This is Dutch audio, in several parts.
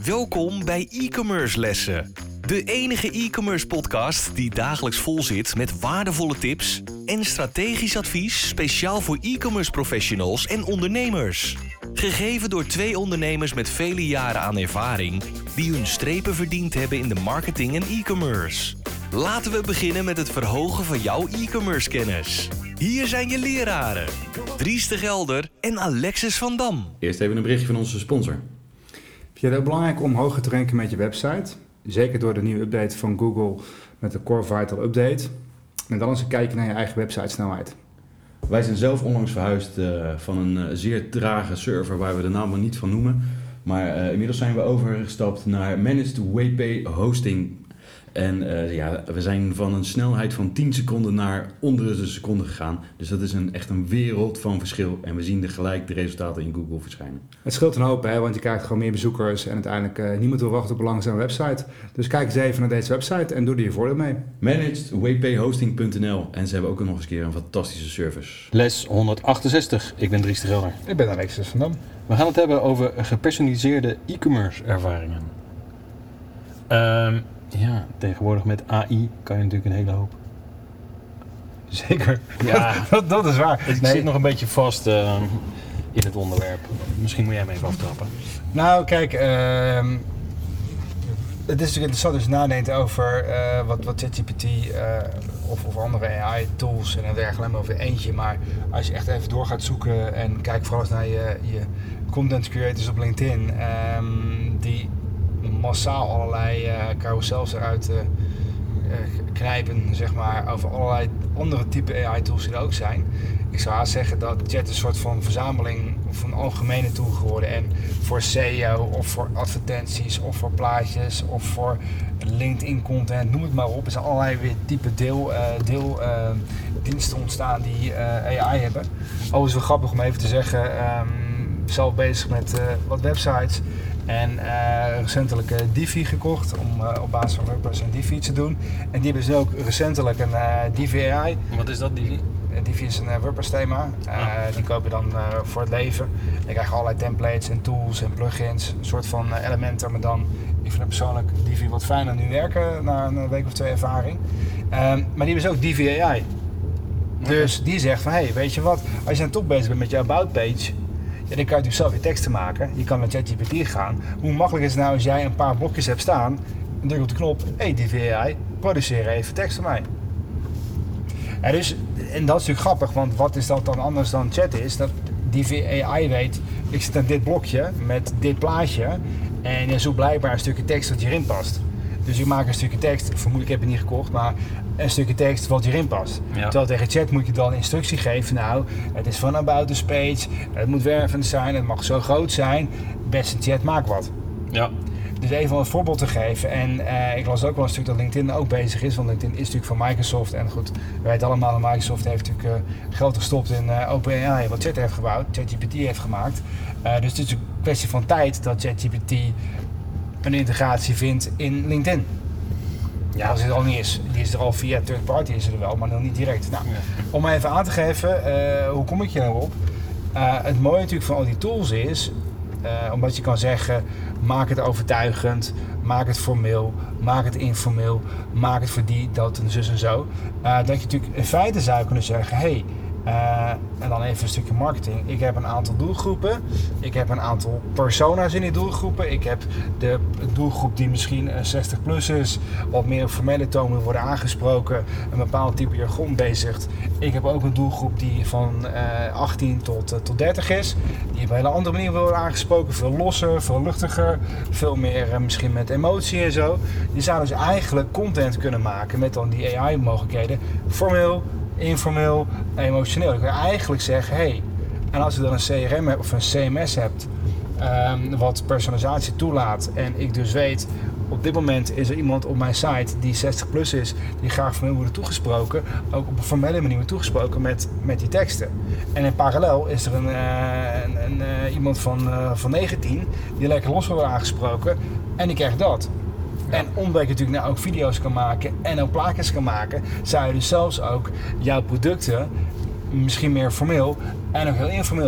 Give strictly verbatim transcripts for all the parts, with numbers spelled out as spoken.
Welkom bij e-commerce lessen. De enige e-commerce podcast die dagelijks vol zit met waardevolle tips en strategisch advies speciaal voor e-commerce professionals en ondernemers. Gegeven door twee ondernemers met vele jaren aan ervaring die hun strepen verdiend hebben in de marketing en e-commerce. Laten we beginnen met het verhogen van jouw e-commerce kennis. Hier zijn je leraren, Dries de Gelder en Alexis van Dam. Eerst even een berichtje van onze sponsor. Vind je het ook belangrijk om hoger te ranken met je website? Zeker door de nieuwe update van Google met de Core Vital Update. En dan eens een kijkje naar je eigen websitesnelheid. Wij zijn zelf onlangs verhuisd uh, van een uh, zeer trage server waar we de naam maar niet van noemen. Maar uh, inmiddels zijn we overgestapt naar Managed W P Hosting. En uh, ja, we zijn van een snelheid van tien seconden naar onder de seconde gegaan. Dus dat is een, echt een wereld van verschil. En we zien er gelijk de resultaten in Google verschijnen. Het scheelt een hoop, hè, want je krijgt gewoon meer bezoekers. En uiteindelijk uh, niemand wil wachten op een langzame website. Dus kijk eens even naar deze website en doe er je voordeel mee. Managed W P Hosting punt n l. En ze hebben ook nog eens een keer een fantastische service. Les honderdachtenzestig. Ik ben Dries de Gelder. Ik ben Alexis van Dam. We gaan het hebben over gepersonaliseerde e-commerce ervaringen. Um, ja, tegenwoordig met A I kan je natuurlijk een hele hoop. Zeker. Ja, dat, dat is waar. Ik Nee. zit nog een beetje vast uh, in het onderwerp. Misschien moet jij me even aftrappen. Nou, kijk, uh, het is natuurlijk interessant als je nadenkt over uh, wat, wat ChatGPT uh, of, of andere A I-tools en dan werk alleen maar over eentje. Maar als je echt even door gaat zoeken en kijk vooral eens naar je, je content creators op LinkedIn, um, die massaal allerlei uh, carousels eruit uh, uh, knijpen, zeg maar, over allerlei andere type A I-tools die er ook zijn. Ik zou haast zeggen dat Chat een soort van verzameling of een algemene tool geworden. En voor S E O of voor advertenties of voor plaatjes of voor LinkedIn content, noem het maar op. Er zijn allerlei weer type deel, uh, deel uh, diensten ontstaan die uh, A I hebben. Overigens wel grappig om even te zeggen, um, zelf bezig met uh, wat websites. En uh, recentelijk uh, Divi gekocht om uh, op basis van WordPress een Divi te doen. En die hebben dus ook recentelijk een uh, Divi A I. Wat is dat, Divi? Uh, Divi is een uh, WordPress thema. Uh, Ah. Die koop je dan uh, voor het leven. Je krijgt allerlei templates en tools en plugins. Een soort van uh, elementen. Maar dan, ik vind het persoonlijk Divi wat fijner nu werken na een week of twee ervaring. Um, maar die hebben dus ook Divi A I. Dus die zegt van, hé, hey, weet je wat? Als je dan toch bezig bent met je about page, ja, dan kan je natuurlijk zelf je teksten maken. Je kan naar ChatGPT gaan. Hoe makkelijk is het nou als jij een paar blokjes hebt staan en druk op de knop, hey Divi A I, produceer even tekst voor mij. Ja, dus, en dat is natuurlijk grappig, want wat is dat dan anders dan Chat is? Dat Divi A I weet, ik zit aan dit blokje met dit plaatje en je zoekt blijkbaar een stukje tekst dat hierin past. Dus ik maak een stukje tekst, vermoedelijk heb je het niet gekocht, maar een stukje tekst wat hierin past. Ja. Terwijl tegen Chat moet je dan instructie geven, nou, het is van about this page, het moet wervend zijn, het mag zo groot zijn, beste Chat, maak wat. Ja. Dus even een voorbeeld te geven. En uh, ik las ook wel een stuk dat LinkedIn ook bezig is, want LinkedIn is natuurlijk van Microsoft. En goed, we weten allemaal dat Microsoft heeft natuurlijk uh, geld gestopt in uh, OpenAI, wat Chat heeft gebouwd, ChatGPT heeft gemaakt. Uh, dus het is een kwestie van tijd dat ChatGPT een integratie vindt in LinkedIn. Ja, als het er al niet is. Die is er al via third party is er wel, maar nog niet direct. Nou, Ja. om even aan te geven, uh, hoe kom ik hier nou op? Uh, het mooie natuurlijk van al die tools is, uh, omdat je kan zeggen, maak het overtuigend, maak het formeel, maak het informeel, maak het voor die, dat en zus en zo. Uh, dat je natuurlijk in feite zou kunnen zeggen, hey, Uh, en dan even een stukje marketing. Ik heb een aantal doelgroepen. Ik heb een aantal persona's in die doelgroepen. Ik heb de doelgroep die misschien zestig plus is. Wat meer op formele toon moet worden aangesproken. Een bepaald type jargon bezigt. Ik heb ook een doelgroep die van uh, achttien tot, uh, tot dertig is. Die op een hele andere manier worden aangesproken. Veel losser, veel luchtiger. Veel meer uh, misschien met emotie en zo. Je zou dus eigenlijk content kunnen maken met dan die A I mogelijkheden. Formeel, informeel, emotioneel. Ik wil eigenlijk zeggen, hey, en als je dan een C R M hebt of een C M S hebt, um, wat personalisatie toelaat en ik dus weet, op dit moment is er iemand op mijn site die zestig plus is, die graag formeel wordt toegesproken, ook op een formele manier wordt toegesproken met, met die teksten. En in parallel is er een, uh, een, een, uh, iemand van, uh, van negentien die lekker los wordt aangesproken en die krijgt dat. Ja. En omdat je natuurlijk nou ook video's kan maken en ook plaatjes kan maken, zou je dus zelfs ook jouw producten misschien meer formeel en ook heel informeel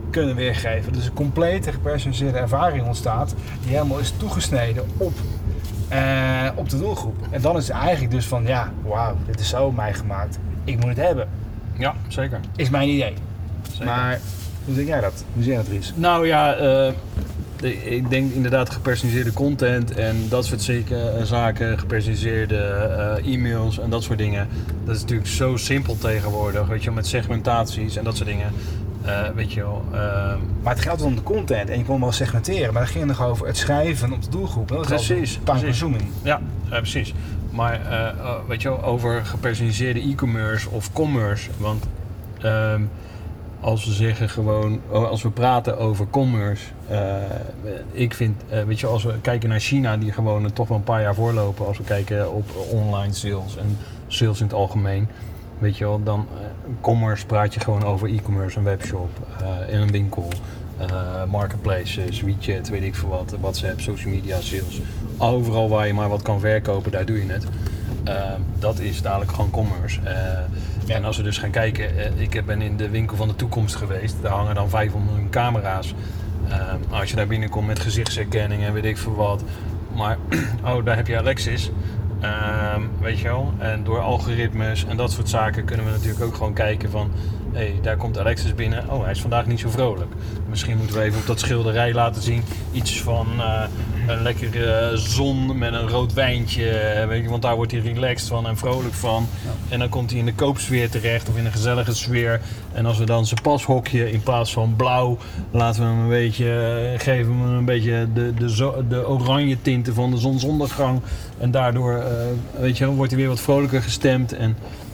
kunnen weergeven. Dus een complete gepersonaliseerde ervaring ontstaat die helemaal is toegesneden op, uh, op de doelgroep. En dan is het eigenlijk dus van ja, wauw, dit is zo op mij gemaakt. Ik moet het hebben. Ja, zeker. Is mijn idee. Zeker. Maar hoe denk jij dat? Hoe zie jij dat, Ries? Nou ja, uh, de, ik denk inderdaad gepersonaliseerde content en dat soort zeker, uh, zaken, gepersonaliseerde uh, e-mails en dat soort dingen. Dat is natuurlijk zo simpel tegenwoordig, weet je, met segmentaties en dat soort dingen. Uh, weet je wel. Uh, maar het gaat om de content en je kon wel segmenteren, maar dan ging het nog over het schrijven op de doelgroep. Dat precies. Time consuming. Ja, uh, precies. Maar uh, uh, weet je wel, over gepersonaliseerde e-commerce of commerce, want uh, als we zeggen gewoon, als we praten over commerce, uh, ik vind, uh, weet je, als we kijken naar China, die gewoon uh, toch wel een paar jaar voorlopen, als we kijken op online sales en sales in het algemeen, weet je wel, dan uh, commerce praat je gewoon over e-commerce, een webshop, uh, in een winkel, uh, marketplaces, WeChat, weet ik veel wat, WhatsApp, social media, sales, overal waar je maar wat kan verkopen, daar doe je het. Uh, dat is dadelijk gewoon commerce. Uh, ja. En als we dus gaan kijken, uh, ik ben in de winkel van de toekomst geweest, daar hangen dan vijfhonderd miljoen camera's. Uh, als je daar binnenkomt met gezichtsherkenning en weet ik veel wat, maar oh, daar heb je Alexis, uh, weet je wel. En door algoritmes en dat soort zaken kunnen we natuurlijk ook gewoon kijken van, hé, hey, daar komt Alexis binnen, oh, hij is vandaag niet zo vrolijk. Misschien moeten we even op dat schilderij laten zien, iets van uh, een lekkere zon met een rood wijntje, weet je, want daar wordt hij relaxed van en vrolijk van. Ja. En dan komt hij in de koopsfeer terecht of in een gezellige sfeer. En als we dan zijn pashokje in plaats van blauw, laten we hem een beetje, geven we hem een beetje de, de, zo, de oranje tinten van de zonsondergang. En daardoor, uh, weet je, wordt hij weer wat vrolijker gestemd. En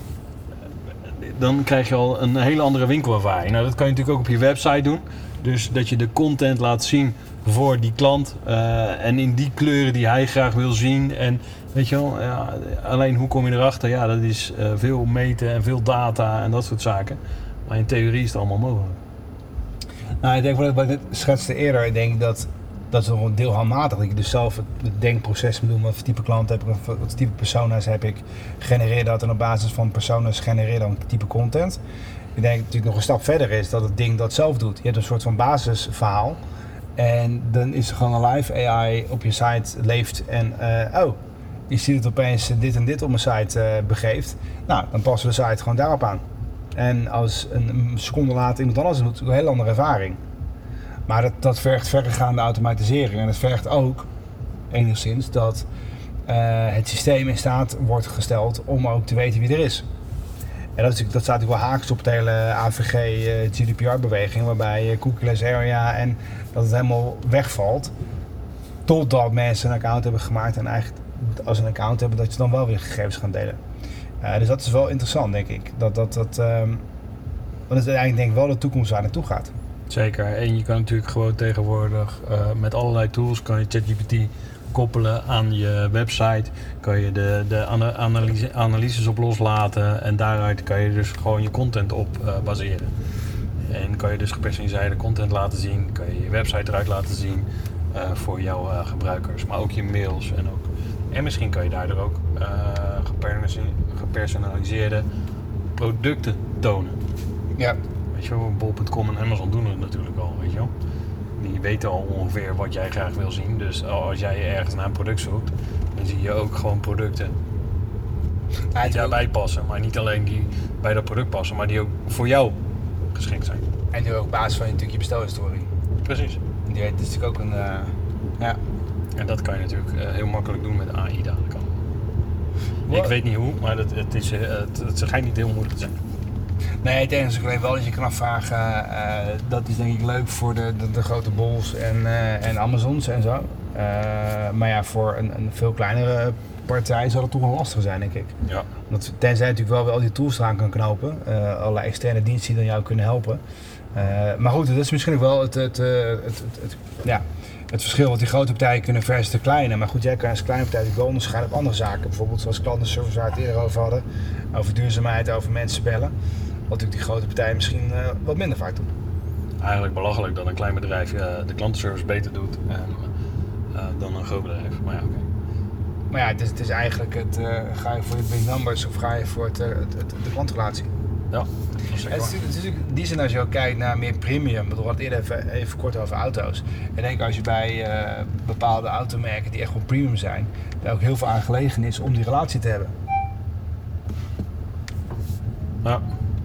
dan krijg je al een hele andere winkelervaring. Nou, dat kan je natuurlijk ook op je website doen. Dus dat je de content laat zien voor die klant uh, en in die kleuren die hij graag wil zien. En weet je wel, ja, alleen hoe kom je erachter? Ja, dat is uh, veel meten en veel data en dat soort zaken. Maar in theorie is het allemaal mogelijk. Nou, ik denk wat ik net schetste eerder, ik denk dat dat is nog een deel handmatig. Dat je dus zelf het denkproces moet doen. Wat voor type klant heb ik, wat type persona's heb ik. Genereer dat en op basis van persona's genereer dan type content. Ik denk dat het natuurlijk nog een stap verder is dat het ding dat zelf doet. Je hebt een soort van basisverhaal. En dan is er gewoon een live A I op je site leeft. En uh, oh, je ziet het opeens dit en dit op mijn site uh, begeeft. Nou, dan passen we de site gewoon daarop aan. En als een seconde later iemand anders doet, een hele andere ervaring. Maar dat, dat vergt verregaande automatisering. En dat vergt ook enigszins dat uh, het systeem in staat wordt gesteld om ook te weten wie er is. En dat, is, dat staat natuurlijk wel haaks op de hele A V G uh, G D P R-beweging, waarbij uh, cookieless area en dat het helemaal wegvalt. Totdat mensen een account hebben gemaakt en eigenlijk als ze een account hebben, dat je dan wel weer gegevens gaan delen. Uh, dus dat is wel interessant, denk ik. Dat, dat, dat, um, dat is eigenlijk denk ik wel de toekomst waar naartoe gaat. Zeker. En je kan natuurlijk gewoon tegenwoordig uh, met allerlei tools kan je ChatGPT koppelen aan je website. Kan je de, de analyse, analyses op loslaten en daaruit kan je dus gewoon je content op uh, baseren. En kan je dus gepersonaliseerde content laten zien, kan je je website eruit laten zien uh, voor jouw uh, gebruikers, maar ook je mails en ook. En misschien kan je daardoor ook uh, gepersonaliseerde producten tonen. Ja. Weet je wel, bol punt com en Amazon doen het natuurlijk al, weet je wel. Die weten al ongeveer wat jij graag wil zien. Dus als jij ergens naar een product zoekt, dan zie je ook gewoon producten die daarbij passen. Maar niet alleen die bij dat product passen, maar die ook voor jou geschikt zijn. En die ook op basis van natuurlijk je bestelhistorie. Precies. Die weet, dat is natuurlijk ook een... Uh, ja. En dat kan je natuurlijk uh, heel makkelijk doen met A I dadelijk al. Ik weet niet hoe, maar het, het, is, uh, het, het schijnt niet heel moeilijk te zijn. Nee, het enige is alleen wel dat je kan afvragen, uh, dat is denk ik leuk voor de, de, de grote bols en, uh, en Amazons en zo. Uh, maar ja, voor een, een veel kleinere partij zal het toch wel lastig zijn, denk ik. Ja. Want tenzij je natuurlijk wel weer al die tools eraan kan knopen, uh, allerlei externe diensten die dan jou kunnen helpen. Uh, maar goed, dat is misschien ook wel het, het, het, het, het, het, ja, het verschil wat die grote partijen kunnen versus de kleine. Maar goed, jij kan als kleine partij wel onderscheiden op andere zaken. Bijvoorbeeld zoals klantenservice waar we het eerder over hadden. Over duurzaamheid, over mensen bellen. Wat natuurlijk die grote partijen misschien uh, wat minder vaak doen. Eigenlijk belachelijk dat een klein bedrijf uh, de klantenservice beter doet en, uh, dan een groot bedrijf. Maar ja, oké. Okay. Maar ja, het is, het is eigenlijk het, uh, ga je voor je big numbers of ga je voor het, uh, het, het, de klantrelatie? Ja, dat is Het is, natuurlijk- het is natuurlijk in die zin als je ook kijkt naar meer premium. We hadden het eerder even, even kort over auto's. Ik denk als je bij uh, bepaalde automerken die echt wel premium zijn, daar ook heel veel aan gelegen is om die relatie te hebben. Ja.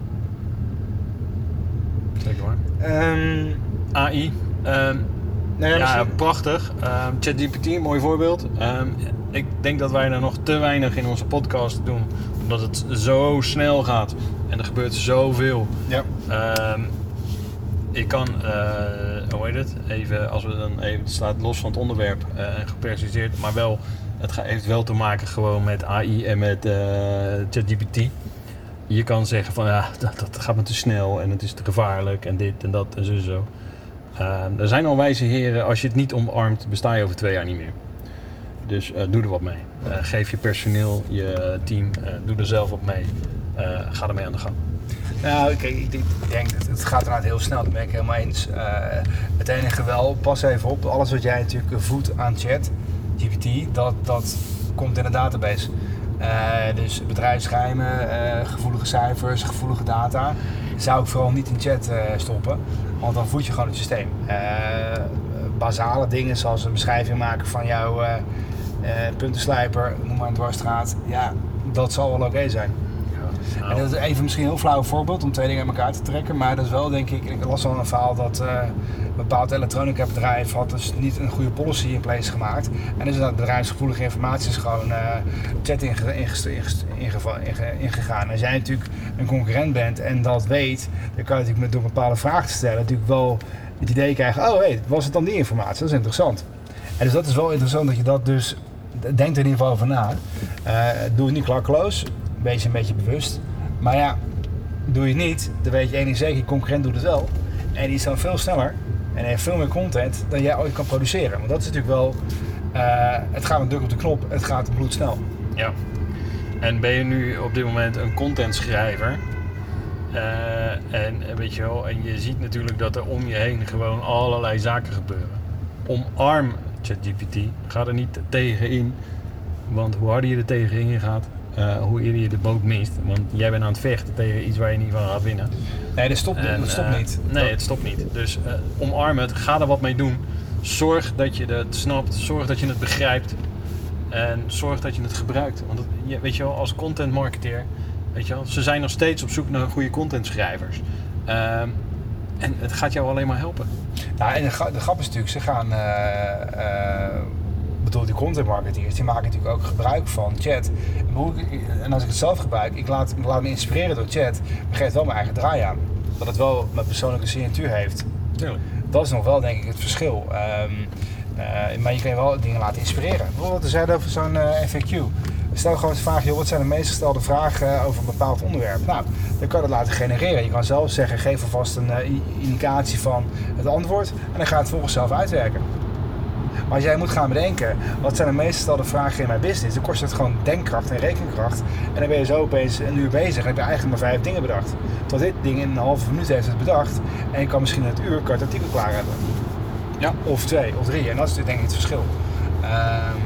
Zeker waar. Um, A I. Um, nou ja, ja, misschien- prachtig. Um, ChatGPT, een mooi voorbeeld. Um, ik denk dat wij daar nog te weinig in onze podcast doen. Omdat het zo snel gaat. En er gebeurt zoveel. ja. Um, ik kan, uh, hoe heet het? Even, als we dan even, het staat los van het onderwerp uh, en gepersonaliseerd. Maar wel, het ga- heeft wel te maken gewoon met A I en met uh, ChatGPT. Je kan zeggen van ja, dat, dat gaat me te snel en het is te gevaarlijk en dit en dat en zo en zo. Uh, er zijn al wijze heren, als je het niet omarmt, besta je over twee jaar niet meer. Dus uh, doe er wat mee. Uh, geef je personeel, je team, uh, doe er zelf wat mee. Uh, ga ermee aan de gang. Nou, kijk, ik denk, ik denk dat het gaat inderdaad heel snel, dat ben ik helemaal eens. Uh, het enige wel, pas even op, alles wat jij natuurlijk voedt aan chat, G P T, dat, dat komt in de database. Uh, dus bedrijfsgeheimen, uh, gevoelige cijfers, gevoelige data, zou ik vooral niet in chat uh, stoppen, want dan voed je gewoon het systeem. Uh, basale dingen zoals een beschrijving maken van jouw uh, uh, puntenslijper, noem maar een dwarsstraat, ja, dat zal wel oké zijn. Nou, En dat is even misschien een heel flauw voorbeeld om twee dingen uit elkaar te trekken, maar dat is wel denk ik, ik las al een verhaal dat uh, een bepaald elektronica bedrijf had dus niet een goede policy in place gemaakt. En dus dat bedrijfsgevoelige informatie is gewoon uh, chat inge, inge, inge, inge, ingegaan. En als jij natuurlijk een concurrent bent en dat weet, dan kan je natuurlijk met door bepaalde vragen te stellen natuurlijk wel het idee krijgen, oh hey, was het dan die informatie? Dat is interessant. En dus dat is wel interessant dat je dat dus, denkt er in ieder geval over na. Uh, doe het niet klakkeloos. Wees een beetje bewust. Maar ja, doe je het niet, dan weet je één ding zeker, je concurrent doet het wel. En die is dan veel sneller en heeft veel meer content dan jij ooit kan produceren. Want dat is natuurlijk wel, uh, het gaat een druk op de knop, het gaat bloedsnel. ja. En ben je nu op dit moment een contentschrijver? Uh, en weet je wel, en je ziet natuurlijk dat er om je heen gewoon allerlei zaken gebeuren. Omarm ChatGPT, ga er niet tegenin, want hoe harder je er tegenin gaat, uh, hoe eerder je de boot mist. Want jij bent aan het vechten tegen iets waar je niet van gaat winnen. Nee, dat stopt, En, dat stopt uh, niet. Nee, Dat, het stopt niet. Dus uh, omarm het, ga er wat mee doen. Zorg dat je het snapt, zorg dat je het begrijpt. En zorg dat je het gebruikt. Want het, je, weet je wel, als content marketeer, weet je wel, ze zijn nog steeds op zoek naar goede contentschrijvers. Um, en het gaat jou alleen maar helpen. nou, en de, gra- de grap is natuurlijk, ze gaan, uh, uh, bedoel die content marketeers, die maken natuurlijk ook gebruik van chat. En, hoe ik, en als ik het zelf gebruik, ik laat, ik laat me inspireren door chat, maar geef wel mijn eigen draai aan. Dat het wel mijn persoonlijke signatuur heeft. Tuurlijk. Dat is nog wel denk ik het verschil. Um, uh, maar je kan je wel dingen laten inspireren. Bijvoorbeeld, we zeiden over zo'n uh, F A Q. Stel gewoon de vraag, joh, wat zijn de meest gestelde vragen over een bepaald onderwerp? Nou, dan kan je dat laten genereren. Je kan zelf zeggen, geef alvast een uh, indicatie van het antwoord en dan ga je het volgens zelf uitwerken. Maar als jij moet gaan bedenken, wat zijn de meest gestelde vragen in mijn business, dan kost het gewoon denkkracht en rekenkracht. En dan ben je zo opeens een uur bezig en heb je eigenlijk maar vijf dingen bedacht. Terwijl dit ding in een halve minuut heeft het bedacht en je kan misschien in het uur kan je het artikel klaar hebben. Ja. Of twee, of drie. En dat is denk ik het verschil. Um,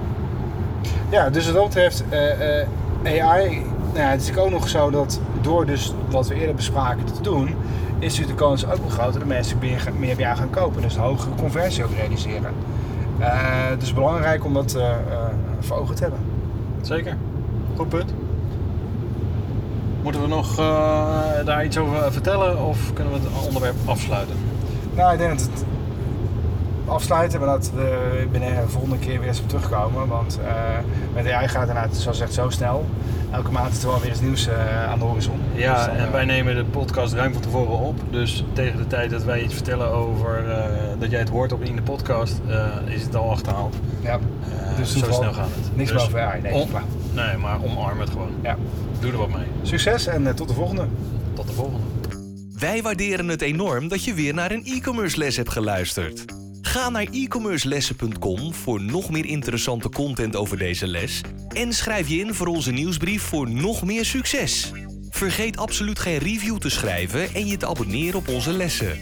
ja, dus wat dat betreft, uh, uh, A I, nou ja, het is ook nog zo dat door dus wat we eerder bespraken te doen, is natuurlijk de kans ook nog groter dat mensen meer, meer bij jou gaan kopen. Dus een hogere conversie ook realiseren. Uh, dus belangrijk om dat uh, uh, voor ogen te hebben. Zeker. Goed punt. Moeten we nog uh, daar iets over vertellen of kunnen we het onderwerp afsluiten? Nou, ik denk dat het afsluiten, maar dat we binnen de volgende keer weer eens op terugkomen. Want uh, met A I gaat het inderdaad, zoals gezegd, zo snel. Elke maand is er wel weer eens nieuws uh, aan de horizon. Ja, dus dan, en uh, wij nemen de podcast ruim van tevoren op. Dus tegen de tijd dat wij iets vertellen over uh, dat jij het hoort op in de podcast, uh, is het al achterhaald. Ja, Uh, dus zo toeval, snel gaat het. niks Dus meer over A I. Nee, om- klaar. Nee, maar omarm het gewoon. Ja. Doe er wat mee. Succes en uh, tot de volgende. Tot de volgende. Wij waarderen het enorm dat je weer naar een e-commerce les hebt geluisterd. Ga naar e commerce lessen punt com voor nog meer interessante content over deze les en schrijf je in voor onze nieuwsbrief voor nog meer succes. Vergeet absoluut geen review te schrijven en je te abonneren op onze lessen.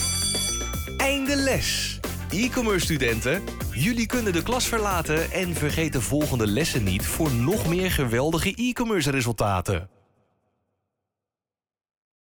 Einde les! E-commerce studenten, jullie kunnen de klas verlaten en vergeet de volgende lessen niet voor nog meer geweldige e-commerce resultaten.